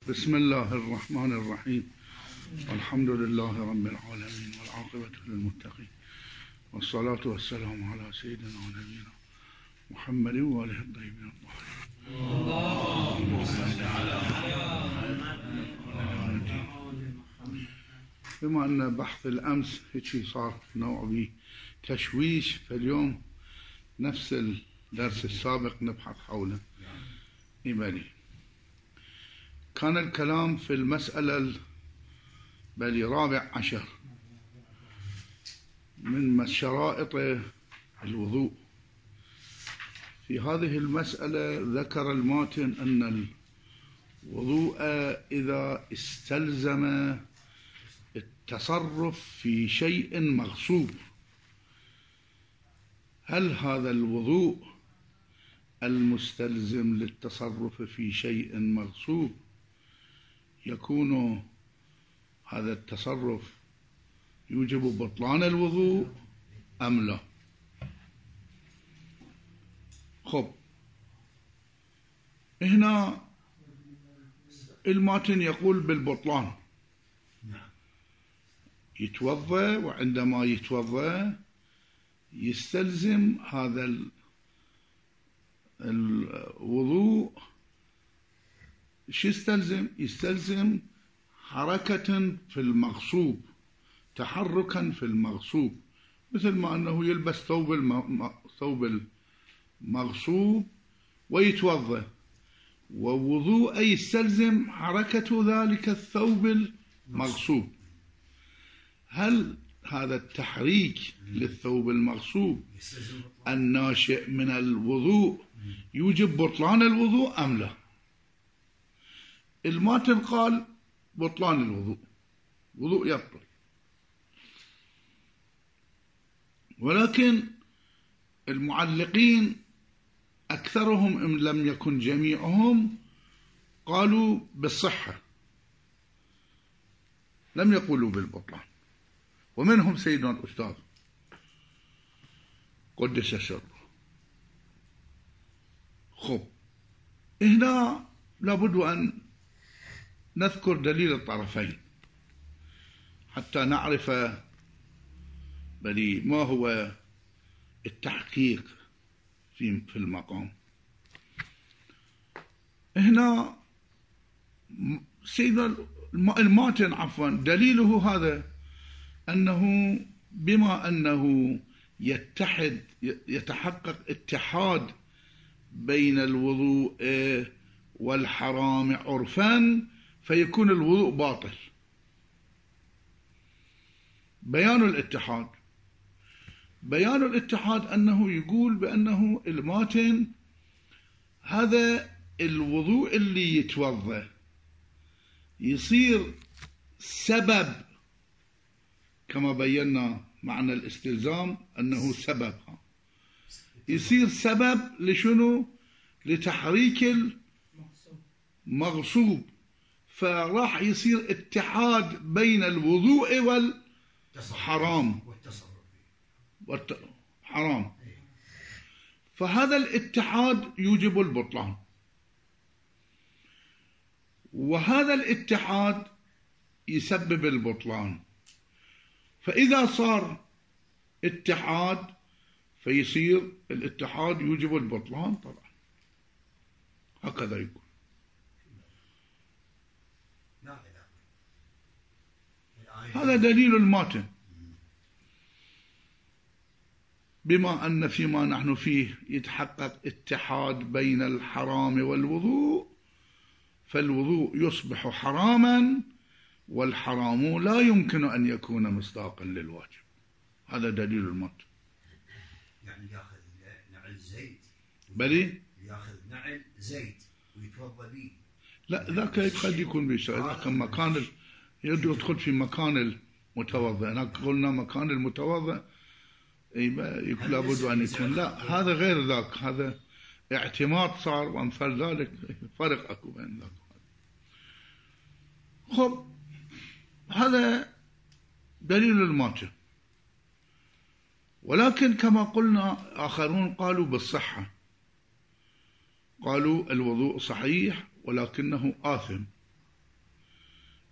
بسم الله الرحمن الرحيم. الحمد لله رب العالمين والعاقبة للمتقين، والصلاة والسلام على سيدنا ونبينا محمد وآله الطيبين الطاهرين. اللهم صل على محمد. بما أن بحث الأمس هيك صار نوع به تشويش، فاليوم نفس الدرس السابق نبحث حوله. إيماني كان الكلام في المسألة رابع عشر من شرائط الوضوء. في هذه المسألة ذكر الماتن أن الوضوء إذا استلزم التصرف في شيء مغصوب، هل هذا الوضوء المستلزم للتصرف في شيء مغصوب يكون هذا التصرف يوجب بطلان الوضوء أم لا؟ خب، هنا الماتن يقول بالبطلان، يتوضأ، وعندما يتوضأ يستلزم هذا الوضوء شو يستلزم؟ يستلزم حركة في المغصوب، تحركا في المغصوب، مثل ما أنه يلبس ثوب المغصوب ويتوضأ، ووضوء يستلزم حركة ذلك الثوب المغصوب. هل هذا التحريك للثوب المغصوب الناشئ من الوضوء يوجب بطلان الوضوء أم لا؟ الماتن قال بطلان الوضوء، وضوء يبطل، ولكن المعلقين أكثرهم إن لم يكن جميعهم قالوا بالصحة، لم يقولوا بالبطلان، ومنهم سيدنا الأستاذ قدس سره. خب، هنا لابد أن نذكر دليل الطرفين حتى نعرف ما هو التحقيق في المقام. هنا سيدنا الماتن دليله هذا، أنه بما أنه يتحقق اتحاد بين الوضوء والحرام عرفا، فيكون الوضوء باطل. بيان الاتحاد أنه يقول بأنه الماتن هذا الوضوء اللي يتوضأ يصير سبب، كما بينا معنى الاستلزام أنه سبب، يصير سبب لشنو؟ لتحريك المغصوب، فراح يصير اتحاد بين الوضوء والحرام حرام، فهذا الاتحاد يوجب البطلان، وهذا الاتحاد يسبب البطلان. فإذا صار اتحاد فيصير الاتحاد يوجب البطلان طبعا، هكذا يقول. هذا دليل الماتن، بما أن فيما نحن فيه يتحقق اتحاد بين الحرام والوضوء، فالوضوء يصبح حراما، والحرام لا يمكن أن يكون مصداقا للواجب. هذا دليل الماتن. يعني ياخذ نعل زيت، بلي ياخذ نعل زيت ويتوضا به. لا، ذاك قد يكون بيسوي، ذاك مكان يدخل في مكان المتوضا. هناك قلنا مكان المتوضا لابد أن يكون، لا هذا غير ذاك، هذا اعتماد صار وأمثال ذلك، فرق أكو بين ذاك. خب، هذا دليل الماتن. ولكن كما قلنا آخرون قالوا بالصحة، قالوا الوضوء صحيح ولكنه آثم،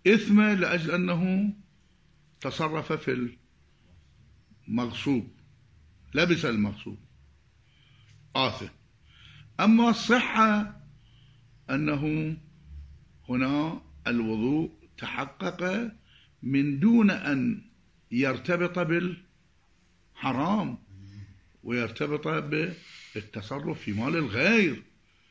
إثمه لأجل أنه تصرف في المغصوب، لبس المغصوب، آثم. أما الصحة أنه هنا الوضوء تحقق من دون أن يرتبط بالحرام ويرتبط بالتصرف في مال الغير.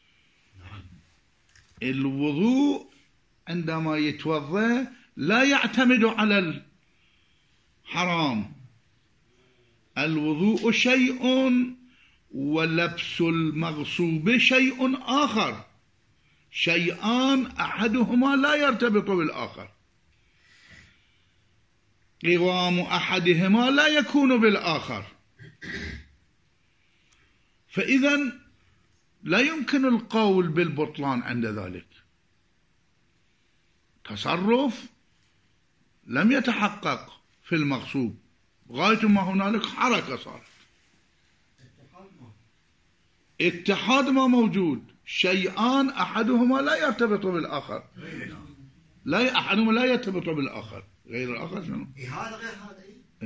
الوضوء عندما يتوضأ لا يعتمد على الحرام. الوضوء شيء ولبس المغصوب شيء آخر، شيئان أحدهما لا يرتبط بالآخر، قوام أحدهما لا يكون بالآخر. فإذا لا يمكن القول بالبطلان عند ذلك. تصرف لم يتحقق في المغصوب، غاية ما هنالك حركة صارت، اتحاد ما موجود، شيئان أحدهما لا يرتبط بالآخر، لا أحدهما لا يرتبط بالآخر، غير الآخر شنو؟ هذا غير هذا.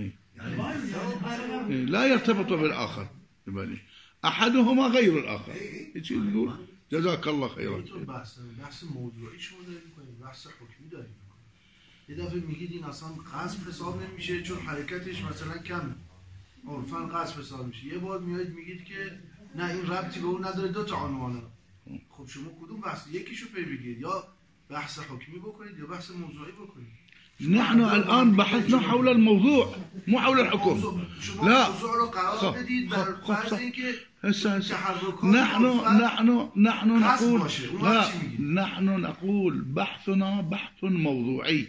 يعني لا يرتبط بالآخر، أحدهما غير الآخر. يقول جزاك الله خيرا. بحث موضوعی شما داریم می‌کنید، بحث حکمی داریم می‌کنید. یه دفعه میگید این اصلا غصب حساب نمیشه چون حرکتش مثلا کمه، عرفاً غصب حساب میشه. یه بار میایید میگید که نه این ربطی به اون نداره، دو تا عنوانه. خب شما کدوم بحث؟ یکیشو پی بگیرید، یا بحث حکمی بکنید یا بحث موضوعی بکنید. نحن الآن بحثنا حول الموضوع مو حول الحكم. لا نحن نقول بحثنا بحث موضوعي.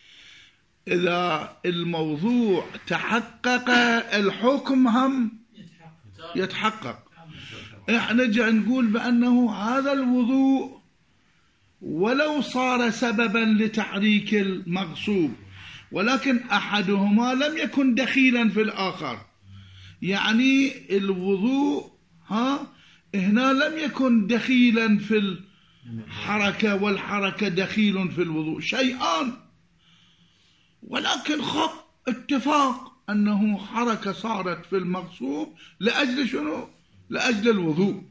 إذا الموضوع تحقق الحكم هم يتحقق. احنا نرجع نقول بأنه هذا الوضوء ولو صار سببا لتحريك المغصوب ولكن أحدهما لم يكن دخيلا في الآخر، يعني الوضوء هنا لم يكن دخيلا في الحركة والحركة دخيل في الوضوء، شيئان، ولكن اتفاق أنه حركة صارت في المغصوب لأجل شنو؟ لأجل الوضوء.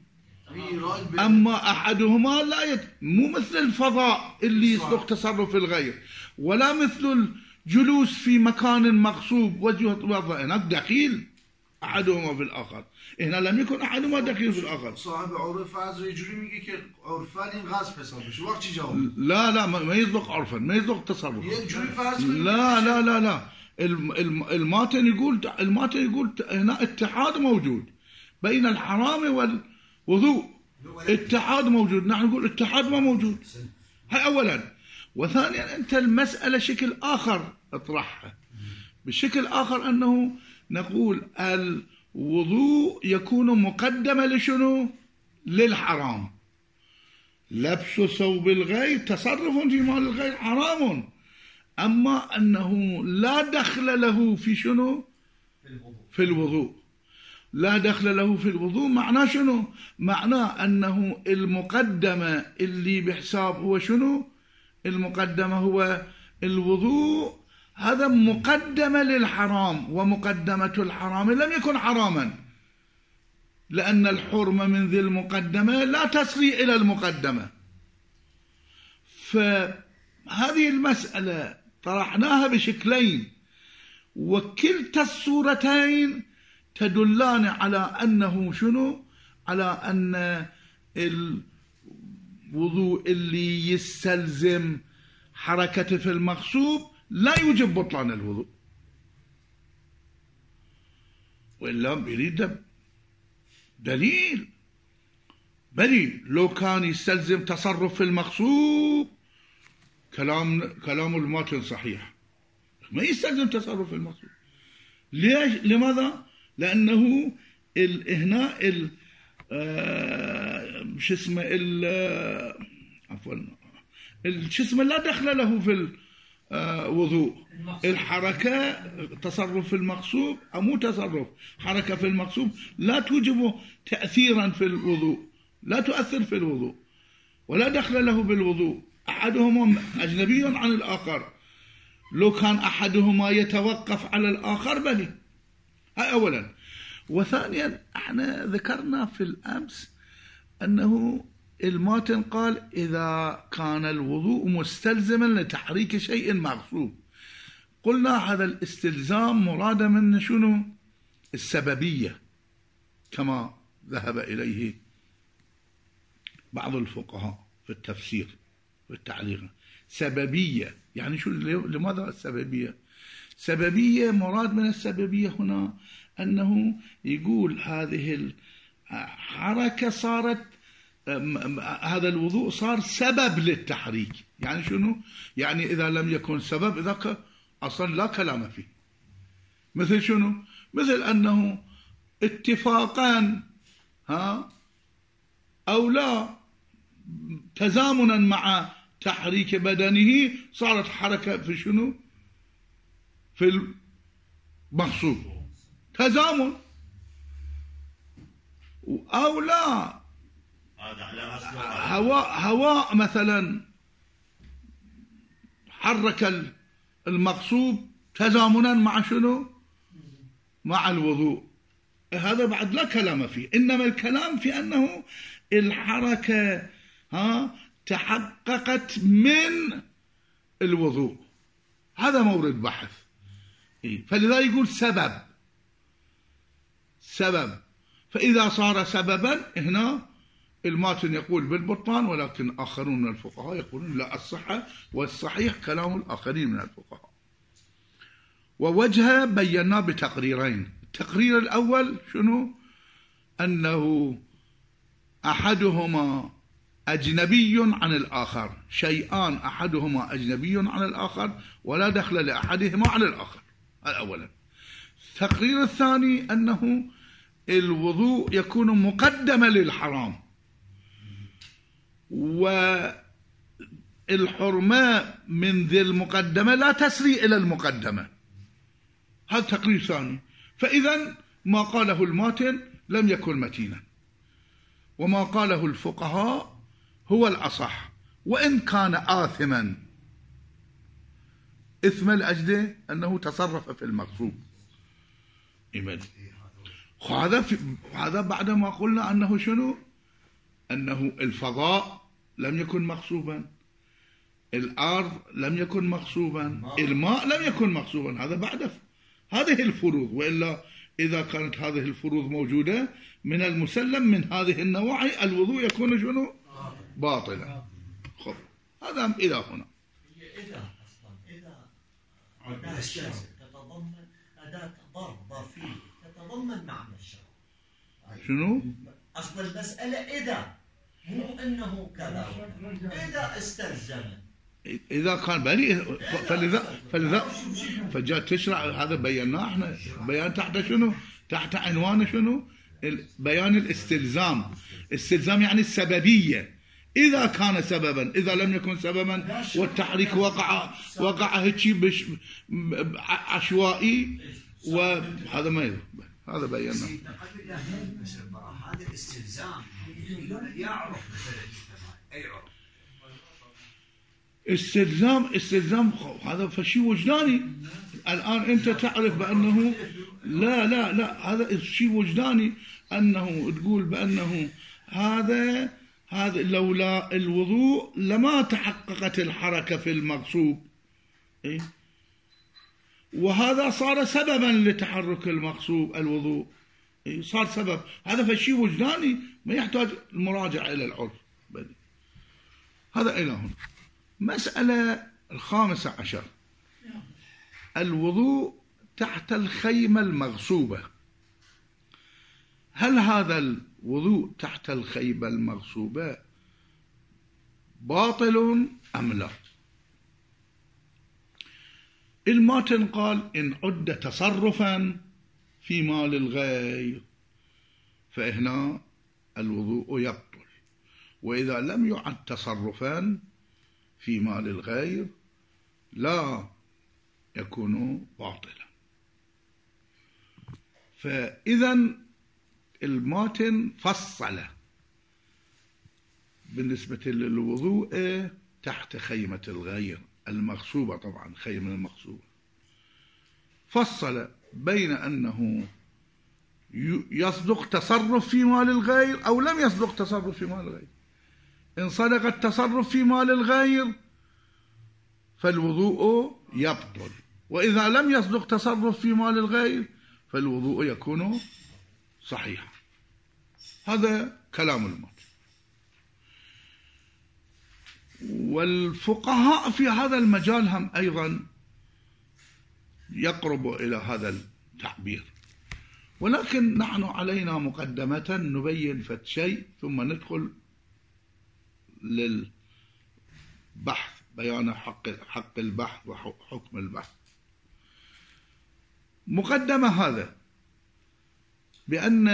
أما أحدهما مو مثل الفضاء اللي يصدق تصرف الغير، ولا مثل الجلوس في مكان مغصوب وجه هناك دخيل أحدهما في الآخر. هنا لم يكن أحدهما دخيل في الآخر. صاحب عرف از يجري میگه که عرفاً این غصب حساب بشه. وقت چی جواب؟ لا ما يصدق عرفاً، ما يصدق تصرف. يجري فرض. لا الماتن يقول هنا اتحاد موجود بين الحرام والوضوء، اتحاد موجود. نحن نقول اتحاد ما موجود. هاي أولا. وثانيا أنت المسألة شكل آخر اطرحها، بشكل آخر أنه نقول الوضوء يكون مقدمة لشنو؟ للحرام. لبس ثوب الغير تصرف في مال الغير حرام، أما أنه لا دخل له في شنو؟ في الوضوء. لا دخل له في الوضوء معناه شنو؟ معناه أنه المقدمة اللي بحساب هو شنو؟ المقدمة هو الوضوء، هذا مقدمة للحرام، ومقدمة الحرام لم يكن حراما، لأن الحرمة من ذي المقدمة لا تسري إلى المقدمة. فهذه المسألة طرحناها بشكلين، وكلتا الصورتين تدلان على أنه شنو؟ على أن الوضوء اللي يستلزم حركة في المغصوب لا يوجب بطلان الوضوء، وإلا يريد دليل. لو كان يستلزم تصرف في المغصوب كلام الماتن صحيح، ما يستلزم تصرف في المغصوب. ليش؟ لماذا؟ لأنه هنا لا دخل له في الوضوء. الحركة تصرف في المغصوب أو مو تصرف، حركة في المغصوب لا توجب تأثيرا في الوضوء، لا تؤثر في الوضوء ولا دخل له بالوضوء، أحدهما أجنبي عن الآخر. لو كان أحدهما يتوقف على الآخر بلي. هاي أولا. وثانيا احنا ذكرنا في الأمس أنه الماتن قال إذا كان الوضوء مستلزما لتحريك شيء مغصوب. قلنا هذا الاستلزام مراد منه شنو؟ السببية كما ذهب إليه بعض الفقهاء في التفسير في التعليق. سببية يعني شو؟ لماذا السببية؟ سببية مراد من السببية هنا أنه يقول هذه الحركة صارت، هذا الوضوء صار سبب للتحريك. يعني شنو؟ يعني إذا لم يكن سبب ذاك أصلا لا كلام فيه. مثل شنو؟ مثل أنه اتفاقا أو لا تزامنا مع تحريك بدنه صارت حركة في شنو؟ في المغصوب. تزامن أو لا هواء مثلا حرك المغصوب تزامنا مع شنو؟ مع الوضوء. هذا بعد لا كلام فيه. إنما الكلام في أنه الحركة تحققت من الوضوء. هذا مورد بحث. فلذا يقول سبب. فإذا صار سببا هنا الماتن يقول بالبطلان، ولكن آخرون من الفقهاء يقولون لا، الصحة والصحيح كلام الآخرين من الفقهاء. ووجهه بيناه بتقريرين. التقرير الأول شنو؟ أنه أحدهما أجنبي عن الآخر، شيئان أحدهما أجنبي عن الآخر ولا دخل لأحدهما على الآخر. هذا أولا. التقرير الثاني أنه الوضوء يكون مقدمة للحرام، والحرمة من ذي المقدمة لا تسري إلى المقدمة. هذا تقرير ثاني. فإذا ما قاله الماتن لم يكن متينا، وما قاله الفقهاء هو الأصح، وإن كان آثما إثم الأجل أنه تصرف في المغصوب. هذا بعد ما قلنا أنه شنو؟ أنه الفضاء لم يكن مغصوبا، الأرض لم يكن مغصوبا، الماء لم يكن مغصوبا. هذا بعد هذه الفروض. وإلا إذا كانت هذه الفروض موجودة من المسلم من هذه النواحي الوضوء يكون شنو؟ باطلا. خب هذا إلى هنا. إذا أصلا أداة تتضمن أداة ضرب ظرفية تتضمن معنى الشرع. شنو؟ أصل المسألة إذا، مو أنه كذا. إذا استلزم، إذا كان بلي. فلذا فجاء تشرع. هذا بيناه احنا بيان تحت شنو؟ تحت عنوان شنو؟ بيان الاستلزام. استلزام يعني السببية. إذا كان سببا، إذا لم يكن سببا والتحريك وقع هيك عشوائي، وهذا ما يذهب. هذا بيناه. هذا الاستلزام يعرف مثلا أي عرف. استلزام هذا فشي وجداني. الآن أنت تعرف بأنه لا هذا شيء وجداني، أنه تقول بأنه هذا لولا الوضوء لما تحققت الحركة في المغصوب. وهذا صار سببا لتحرك المغصوب الوضوء. صار سبب. هذا فشي وجداني ما يحتاج المراجعة إلى العرف. هذا إلى هنا. مسألة 15. الوضوء تحت الخيمة المغصوبة. هل هذا الوضوء تحت الخيمة المغصوبة باطل أم لا؟ الماتن قال إن عد تصرفا في مال الغير فهنا الوضوء يبطل، وإذا لم يعد تصرفا في مال الغير لا يكون باطلا. فإذا الماتن فصل بالنسبة للوضوء تحت خيمة الغير المغصوبة، طبعا خيمة المغصوبة، فصل بين أنه يصدق تصرف في مال الغير أو لم يصدق تصرف في مال الغير. إن صدق التصرف في مال الغير فالوضوء يبطل، وإذا لم يصدق تصرف في مال الغير فالوضوء يكون صحيحا. هذا كلام المال. والفقهاء في هذا المجال هم أيضا يقرب إلى هذا التعبير، ولكن نحن علينا مقدمة نبين فد شيء ثم ندخل للبحث، بيان حق البحث وحكم البحث. مقدمة هذا بأن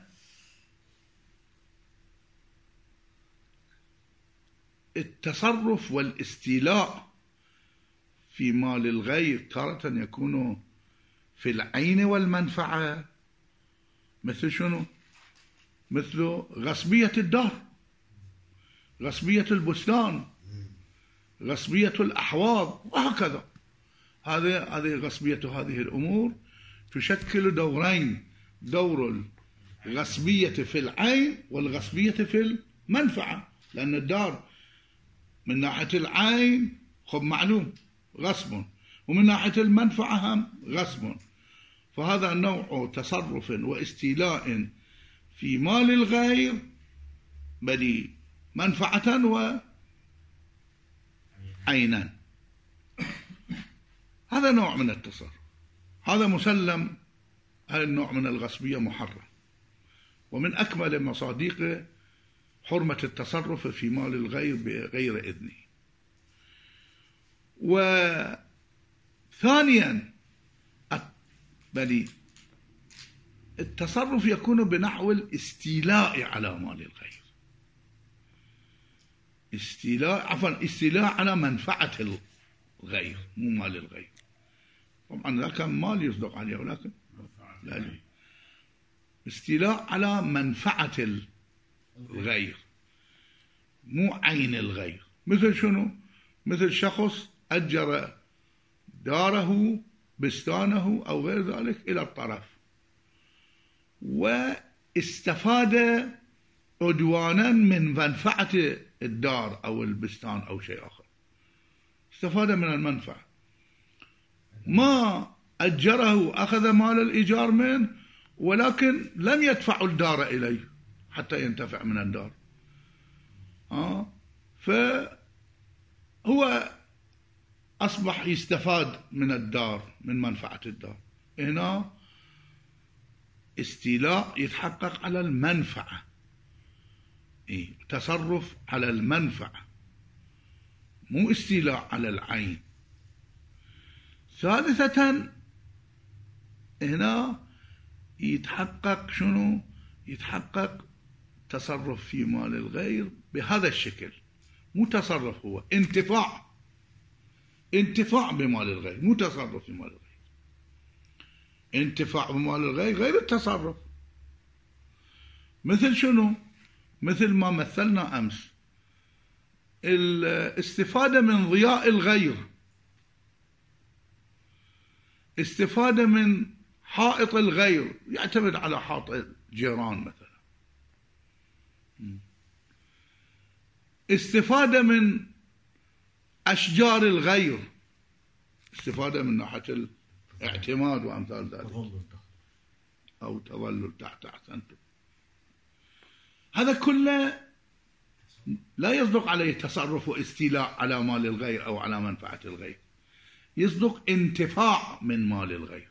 التصرف والاستيلاء في مال الغير تارة يكون في العين والمنفعة، مثل شنو؟ مثل غصبية الدار، غصبية البستان، غصبية الأحواض، وهكذا. هذه غصبية هذه الأمور تشكل دورين: دور الغصبية في العين والغصبية في المنفعة، لأن الدار من ناحية العين خب معلوم غصب، ومن ناحية المنفعة هم غصب. فهذا نوع تصرف واستيلاء في مال الغير بل منفعة وعينا. هذا نوع من التصرف، هذا مسلم. هذا النوع من الغصبية محرم، ومن أكمل مصادق حرمة التصرف في مال الغير بغير إذنه. وثانيا بل التصرف يكون بنحو الاستيلاء على مال الغير، استيلاء على منفعة الغير مو مال الغير. طبعا ذاك مال يصدق عليه، ولكن لا، استيلاء على منفعة الغير مو عين الغير. مثل شنو؟ مثل شخص أجر داره، بستانه أو غير ذلك إلى الطرف، واستفاد عدوانا من منفعة الدار أو البستان أو شيء آخر، استفاد من المنفعة، ما أجره، أخذ مال الإيجار منه، ولكن لم يدفع الدار إليه حتى ينتفع من الدار. فهو أصبح يستفاد من الدار، من منفعة الدار. هنا استيلاء يتحقق على المنفعة، تصرف على المنفعة، مو استيلاء على العين. ثالثة هنا يتحقق شنو؟ يتحقق تصرف في مال الغير بهذا الشكل، مو تصرف، هو انتفاع بمال الغير، مو تصرف في مال الغير. انتفاع بمال الغير غير التصرف. مثل شنو؟ مثل ما مثلنا أمس، الاستفادة من ضياء الغير، استفادة من حائط الغير، يعتمد على حائط الجيران مثلا، استفادة من أشجار الغير، استفادة من ناحية الاعتماد وأمثال ذلك، أو تظلل تحت. أحسنتم. هذا كله لا يصدق عليه تصرف واستيلاء على مال الغير أو على منفعة الغير، يصدق انتفاع من مال الغير.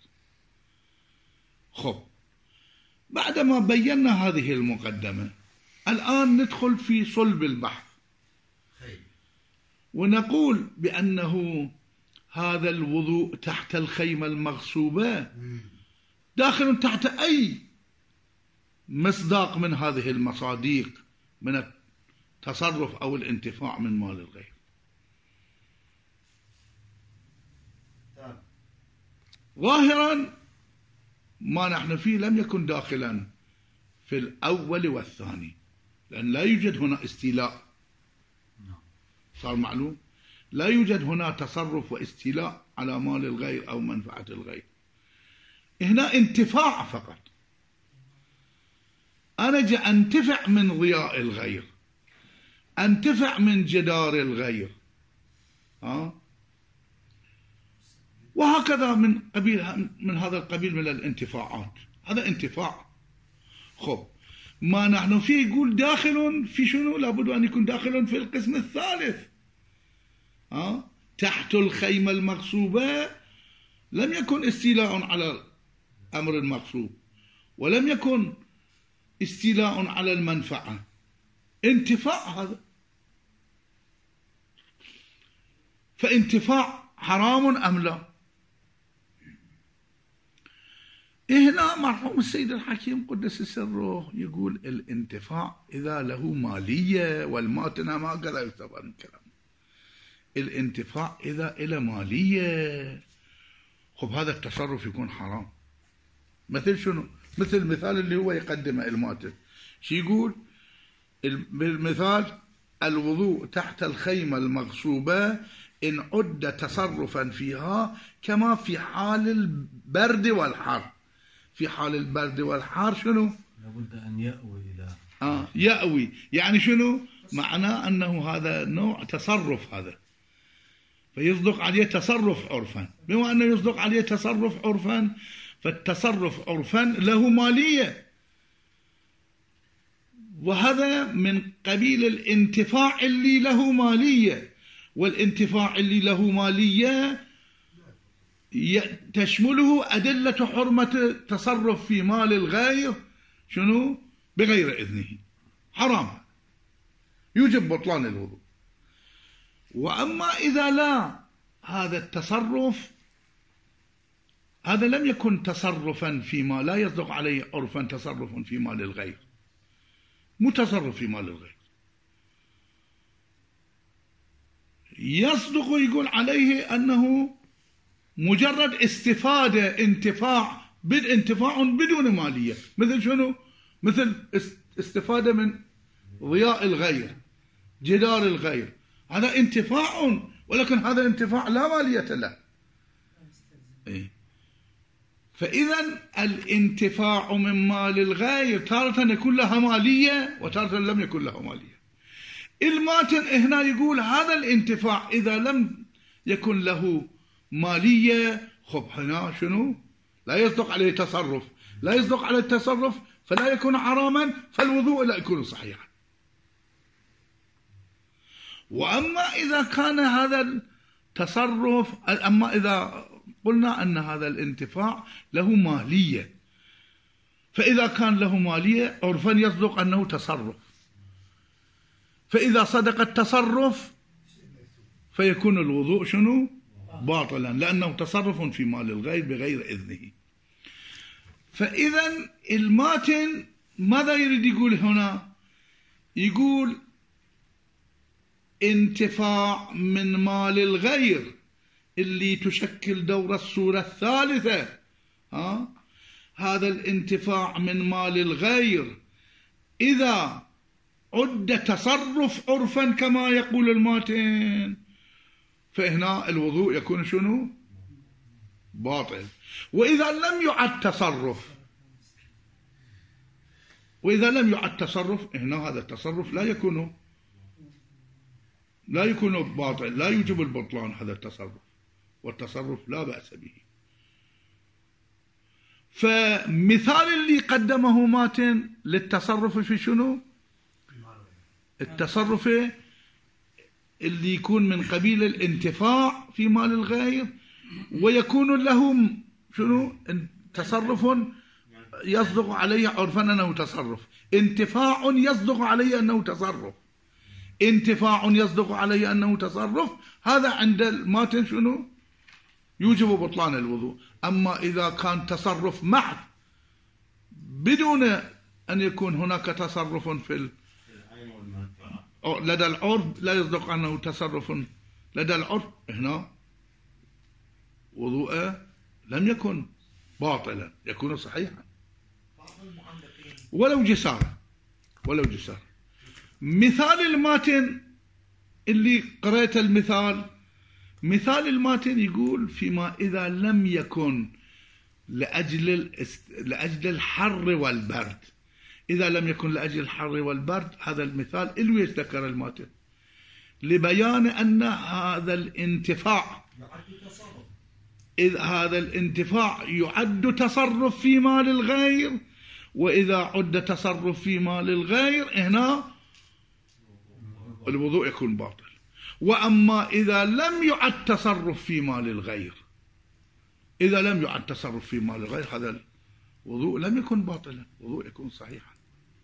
خب، بعدما بينا هذه المقدمة، الآن ندخل في صلب البحث ونقول بأنه هذا الوضوء تحت الخيمة المغصوبة داخل تحت أي مصداق من هذه المصاديق من التصرف أو الانتفاع من مال الغير. ظاهرا ما نحن فيه لم يكن داخلا في الأول والثاني، لأن لا يوجد هنا استيلاء صار معلوم. لا يوجد هنا تصرف واستيلاء على مال الغير أو منفعة الغير، هنا انتفاع فقط. أنا جاء أنتفع من ضياء الغير، أنتفع من جدار الغير، وهكذا من هذا القبيل من الانتفاعات. هذا انتفاع. خب ما نحن فيه يقول داخل في شنو؟ لابد أن يكون داخل في القسم الثالث. تحت الخيمة المغصوبة لم يكن استيلاء على الأمر المغصوب، ولم يكن استيلاء على المنفعة، انتفاع. هذا فانتفاع حرام أم لا؟ هنا مرحوم السيد الحكيم قدس سره يقول الانتفاع إذا له مالية، والماتنة ما قال يستفاد من كلام. الانتفاع إذا إلى مالية، خب هذا التصرف يكون حرام. مثل شنو؟ مثل المثال اللي هو يقدمه الماتن، شو يقول بالمثال؟ الوضوء تحت الخيمة المغصوبة إن عد تصرفا فيها كما في حال البرد والحر. في حال البرد والحر شنو؟ لابد أن يأوي إلى يأوي، يعني شنو؟ معناه أنه هذا نوع تصرف، هذا فيصدق عليه تصرف عرفا. بما أنه يصدق عليه تصرف عرفا، فالتصرف عرفا له مالية، وهذا من قبيل الانتفاع اللي له مالية. والانتفاع اللي له مالية تشمله أدلة حرمة التصرف في مال الغير شنو؟ بغير إذنه، حرام، يوجب بطلان الوضوء. وأما إذا لا، هذا التصرف هذا لم يكن تصرفا فيما لا يصدق عليه عرفا تصرف في مال الغير، متصرف في مال الغير، يصدق يقول عليه أنه مجرد استفادة، انتفاع بدون مالية. مثل شنو؟ مثل استفادة من ضياء الغير، جدار الغير، هذا انتفاع، ولكن هذا الانتفاع لا مالية له. فإذا الانتفاع من مال الغير تارة يكون لها مالية وتارة لم يكن لها مالية. الماتن هنا يقول هذا الانتفاع إذا لم يكن له مالية، خب هنا شنو؟ لا يصدق عليه تصرف، لا يصدق على التصرف فلا يكون حراما، فالوضوء لا يكون صحيحا. وأما إذا كان هذا التصرف، أما إذا قلنا أن هذا الانتفاع له مالية، فإذا كان له مالية عرفا يصدق أنه تصرف، فإذا صدق التصرف فيكون الوضوء شنو؟ باطلا، لأنه تصرف في مال الغير بغير إذنه. فإذا الماتن ماذا يريد يقول هنا؟ يقول انتفاع من مال الغير اللي تشكل دور الصورة الثالثة، هذا الانتفاع من مال الغير إذا عد تصرف عرفا كما يقول الماتن، فهنا الوضوء يكون شنو؟ باطل. وإذا لم يعد تصرف، وإذا لم يعد تصرف، هنا هذا التصرف لا يكون باطل، لا يوجب البطلان هذا التصرف، والتصرف لا بأس به. فمثال اللي قدمه ماتن للتصرف في شنو؟ التصرف اللي يكون من قبيل الانتفاع في مال الغير، ويكون لهم شنو؟ تصرف يصدق عليه عرفا أنه تصرف، انتفاع يصدق عليه أنه تصرف، انتفاع يصدق عليه أنه تصرف، هذا عند الماتن شنو؟ يوجب بطلان الوضوء. أما إذا كان تصرف محض بدون أن يكون هناك تصرف في لدى العرف، لا يصدق أنه تصرف لدى العرف، هنا وضوءه لم يكن باطلا، يكون صحيحا ولو جسارة. مثال الماتن اللي قرأت المثال، مثال الماتن يقول فيما إذا لم يكن لأجل الحر والبرد. إذا لم يكن لأجل الحر والبرد، هذا المثال اللي يذكر الماتن لبيان أن هذا الانتفاع، إذ هذا الانتفاع يعد تصرف في مال الغير، وإذا عد تصرف في مال الغير هنا الوضوء يكون باطل. وأما إذا لم يعد تصرف في مال الغير، إذا لم يعد تصرف في مال الغير، هذا الوضوء لم يكن باطلا، الوضوء يكون صحيحا.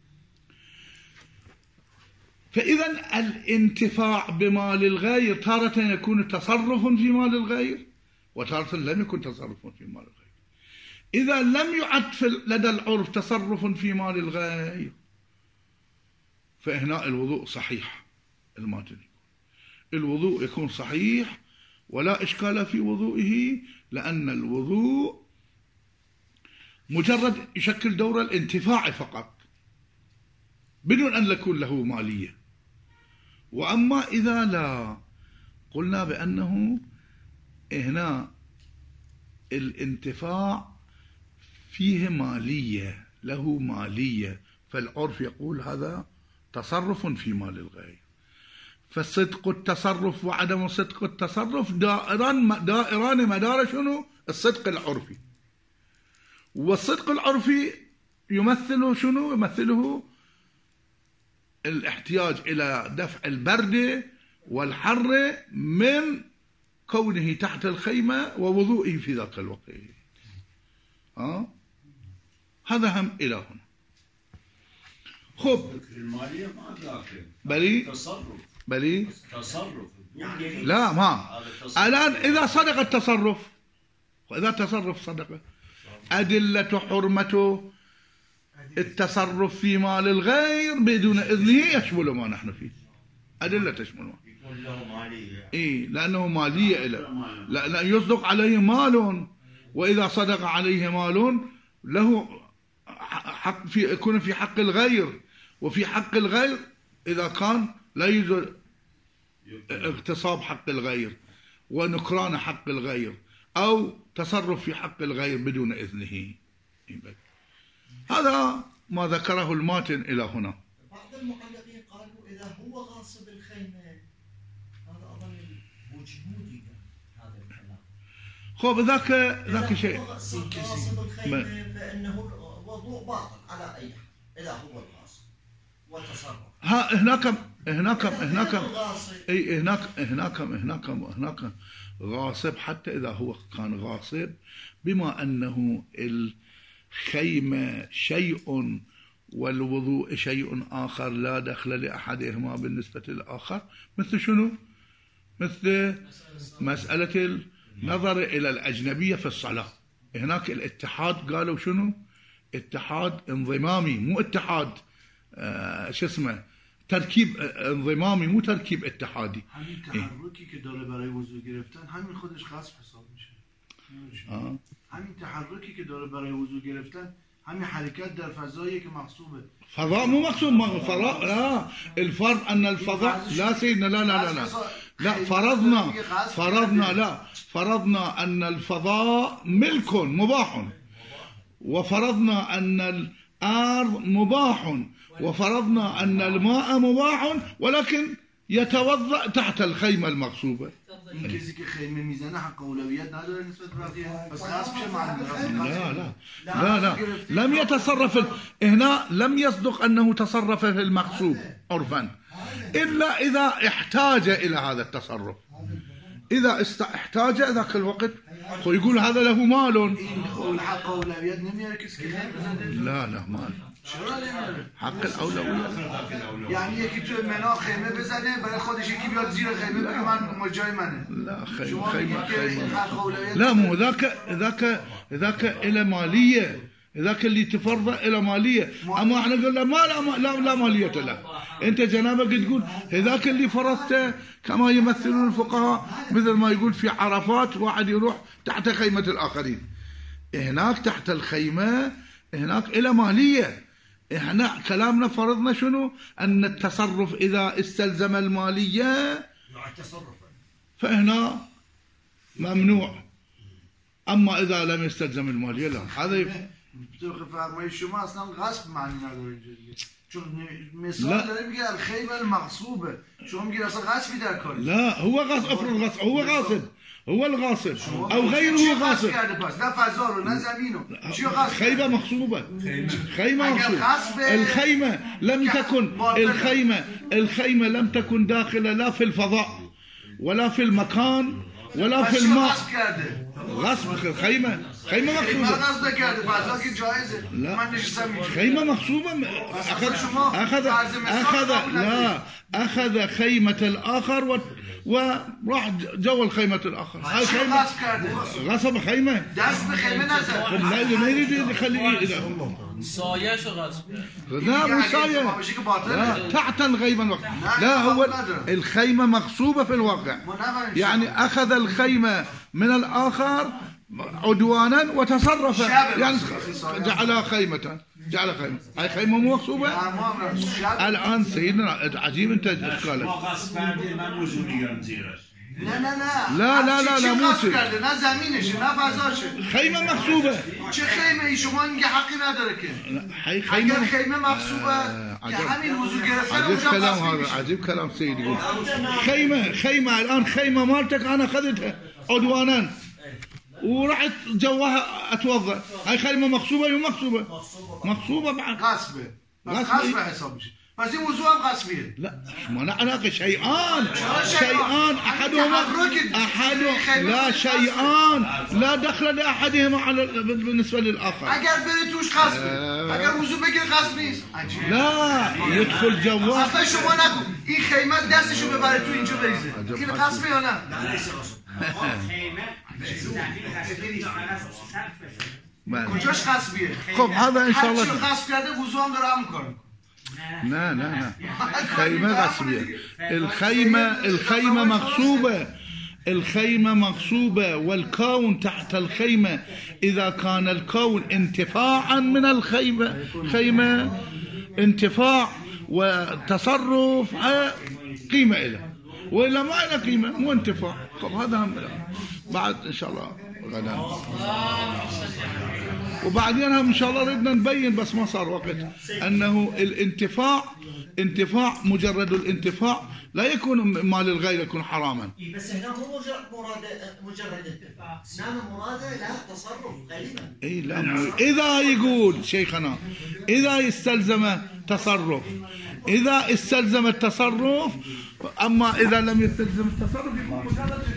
فإذا الانتفاع بمال الغير تارة يكون تصرف في مال الغير، وتارة لم يكن تصرف في مال الغير. إذا لم يعد لدى العرف تصرف في مال الغير، فهنا الوضوء صحيح. الماتن الوضوء يكون صحيح ولا إشكال في وضوئه، لأن الوضوء مجرد يشكل دور الانتفاع فقط بدون أن يكون له مالية. وأما إذا لا، قلنا بأنه هنا الانتفاع فيه مالية، له مالية، فالعرف يقول هذا تصرف في مال الغير. فصدق التصرف وعدم صدق التصرف دائران مدار شنو؟ الصدق العرفي. والصدق العرفي يمثله شنو؟ يمثله الاحتياج إلى دفع البرد والحر من كونه تحت الخيمة ووضوئه في ذاك الوقت. هذا هم إلى هنا. خب المالية ما داخل بلي تصرف، بلي تصرف لا ما الآن إذا صدق التصرف، وإذا تصرف صدق، أدلة حرمته التصرف في مال الغير بدون إذنه يشمل ما نحن فيه، أدلة تشمل يكون له مالية. إيه، لأنه مالية لأن يصدق عليه مال، وإذا صدق عليه مال له حق في يكون في حق الغير، وفي حق الغير إذا كان لا يوجد اغتصاب حق الغير ونكران حق الغير أو تصرف في حق الغير بدون إذنه. هذا ما ذكره الماتن إلى هنا. بعض المعلقين قالوا إذا هو غاصب الخيمة، هذا أظن بوجهودي هذا الكلام. خب ذاك شيء. غاصب الخيمة فإنه وضوء باطل على أي حال إذا هو الغاصب وتصرف. هناك غاصب، حتى إذا هو كان غاصب، بما أنه الخيمة شيء والوضوء شيء آخر لا دخل لأحدهما بالنسبة للآخر، مثل شنو؟ مثل مسألة النظر إلى الأجنبية في الصلاة. هناك الاتحاد قالوا شنو؟ اتحاد انضمامي، مو اتحاد تركيب انضمامي، مو تركيب اتحادي. همین تحرکی که داره برای وضو گرفتن همین خودش غصب حساب میشه. همین تحرکی که داره برای وضو گرفتن، همین حرکت در فضایی که مغصوبه. فضاء مو مقصود فضاء، لا الفرض أن الفضاء لا سيدنا لا فرضنا أن الفضاء ملك مباح، وفرضنا أن الأرض مباح، وفرضنا أن الماء مباح، ولكن يتوضأ تحت الخيمة المغصوبة. این کسی که خیمه میزنه حق اولویت نداره نسبت به بقیه، پس غصب شه معنی. لا لم يتصرف هنا، لم يصدق أنه تصرف في المغصوب عرفا إلا إذا احتاج إلى هذا التصرف. إذا احتاج ذاك الوقت ويقول هذا له مال، الحق اولویت نمیاره کسی که خیمه زده. لا مال حق الأولوية. یعنی یکی تو منا خیمه بزنه برای خودش، یکی بیاد زیر خیمه بگه من جای منه. لا خيمة لا، مو ذاك إلى مالية، ذاك اللي تفرض إلى مالية. أما احنا قلنا لا مالية له. أنت جنابك تقول ذاك اللي فرضته كما يمثلون الفقهاء، مثل ما يقول في عرفات واحد يروح تحت خيمة الآخرين، هناك تحت الخيمة هناك إلى مالية. احنا كلامنا فرضنا شنو؟ أن التصرف إذا استلزم المالية يعد تصرفا. فهنا ممنوع. اما اذا لم يستلزم الماليه لا، هذا طبق فرمای شما اصلا غصب معنی نداره اینجا دیگه. چون مثال لا. داره میگه الخیمه المغصوبه، شما میگید اصلا غصبی در کار. لا، هو غاصب، افرض غاصب، هو غاصب، هو الغاصب او غيره غاصب. کرده پس نه فضا رو نه زمین رو، چیو غصب خيمه مغصوبه، خيمه اگر مغصوبه. غصب الخيمه لم تكن، باطلة. الخيمه لم تكن داخله لا في الفضاء ولا في المكان ولا في پس چیو الماء. غصب کرده؟ غصب خيمه خیمه مغصوبه. غصب نکرده، فضا که جایزه. لا. من نشستم اینجا. خيمة مغصوبة. أخذ خيمة الآخر وراح جو الخيمة الآخر. هاي چیو خيمة غصب کرده؟ غصب خيمة. دست به خیمه نزد. لا يريد يخليه. سایه‌شو غصب کرد. لا مو اگه ساية. اتفاق بشه که باطله. لا تحت الخيمة الوقت. لا، لا، هو نداره. الخيمة مغصوبة في الواقع. ما نفهمیم. يعني أخذ الخيمة من الآخر عدوانا وتصرف، شاب يعني مغصوب. جعلها خيمة. هاي خيمة مو مغصوبة. الآن سيدنا عجيب أنت إشكالك. ما غصب کردیم من وجودیان زیرش. نه لا، چی مو غصب چی. کرده؟ نه زمینشه نه فضاشه. خيمة مغصوبة. چه خیمه ای؟ شما میگه حقی نداره که. هاي اگر خيمة. خیمه مغصوبه که عجب. همین وضو گرفتن عجيب اونجا كلام غصب هذا، میشه. عجيب كلام سيدي. خيمة الآن خيمة مالتك أنا أخذتها عدوانا ورحت جواها أتوضأ. هاي خيمة مغصوبة ولا مغصوبة؟ مغصوبة بعد. غصبه. غصب غصب حساب میشه. پس این وضو هم غصبیه. لا ما له علاقة. شيئان شيئان. أحدهما لا شيئان لا دخل لأحدهما على بالنسبة للآخر. اگر بره توش غصبه. اگر وضو بگیره غصب نیست. عجیب. لا يدخل جواه. اصلا شما نگو این خیمه دستشو ببره تو اینجا بریزه. این غصبه یا نه؟ کجاش غصبیه؟ خب هذا إن شاء هر چیو الله. غصب کرده وضو هم داره هم میکنه. لا خيمة غصبية. الخيمة مغصوبة. الخيمة مغصوبة والكون تحت الخيمة. إذا كان الكون انتفاعا من الخيمة، خيمة انتفاع وتصرف قيمة له، وإلا ما له قيمة مو انتفاع. طب هذا هم بعد إن شاء الله غدا. وبعدين إن شاء الله ردنا نبين بس ما صار وقت أنه الانتفاع، انتفاع مجرد الانتفاع لا يكون مال الغير، يكون حراما. بس هنا مو مجرد انتفاع، انما مراده لا تصرف غالبا. اي لا، اذا يقول شيخنا اذا يستلزم تصرف، اذا استلزم التصرف، اما اذا لم يستلزم التصرف يكون مجرد